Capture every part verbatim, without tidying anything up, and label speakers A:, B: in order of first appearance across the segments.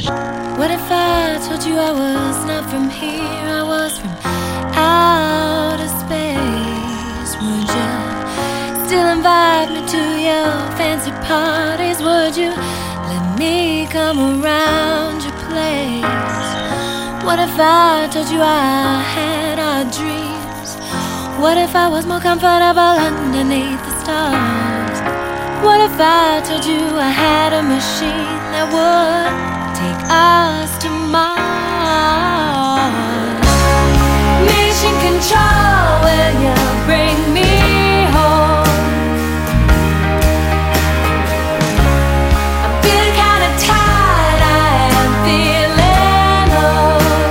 A: What if I told you I was not from here, I was from outer space? Would you still invite me to your fancy parties? Would you let me come around your place? What if I told you I had our dreams? What if I was more comfortable underneath the stars? What if I told you I had a machine that would take us to Mars? Mission control, will you bring me home? I'm feeling kinda tired, I am feeling low.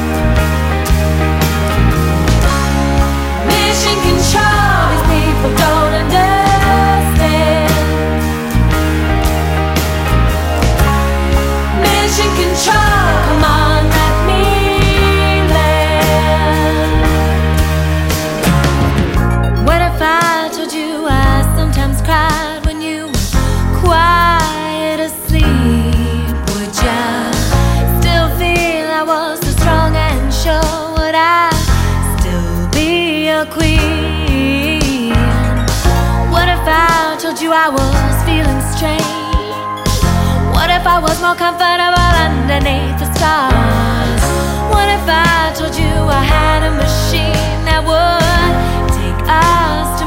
A: Mission control, these people don't understand. Mission control, come on, let me land. What if I told you I sometimes cried when you were quiet asleep? Would you still feel I was so strong and sure? Would I still be a queen? What if I told you I was feeling strange? What if I was more comfortable underneath the stars? What if I told you I had a machine that would take us to